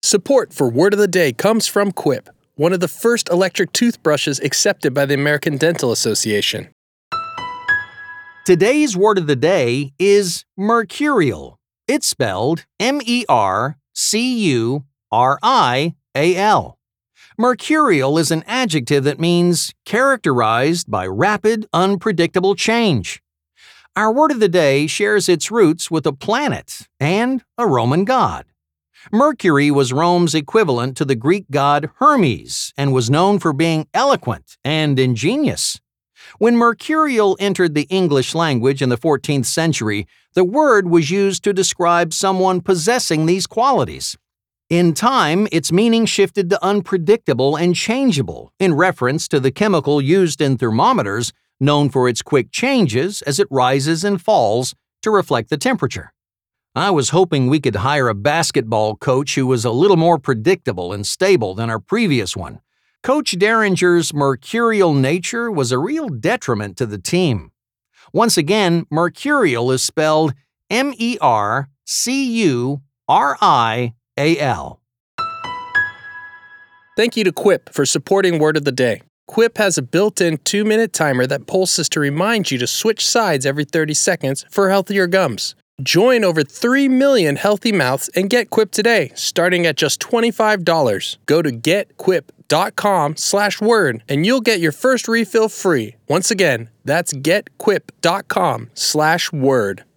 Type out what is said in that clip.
Support for Word of the Day comes from Quip, one of the first electric toothbrushes accepted by the American Dental Association. Today's word of the day is mercurial. It's spelled M-E-R-C-U-R-I-A-L. Mercurial is an adjective that means characterized by rapid, unpredictable change. Our word of the day shares its roots with a planet and a Roman god. Mercury was Rome's equivalent to the Greek god Hermes and was known for being eloquent and ingenious. When mercurial entered the English language in the 14th century, the word was used to describe someone possessing these qualities. In time, its meaning shifted to unpredictable and changeable, in reference to the chemical used in thermometers, known for its quick changes as it rises and falls to reflect the temperature. I was hoping we could hire a basketball coach who was a little more predictable and stable than our previous one. Coach Derringer's mercurial nature was a real detriment to the team. Once again, mercurial is spelled M-E-R-C-U-R-I-A-L. Thank you to Quip for supporting Word of the Day. Quip has a built-in 2-minute timer that pulses to remind you to switch sides every 30 seconds for healthier gums. Join over 3 million healthy mouths and get Quip today, starting at just $25. Go to getquip.com/word and you'll get your first refill free. Once again, that's getquip.com/word.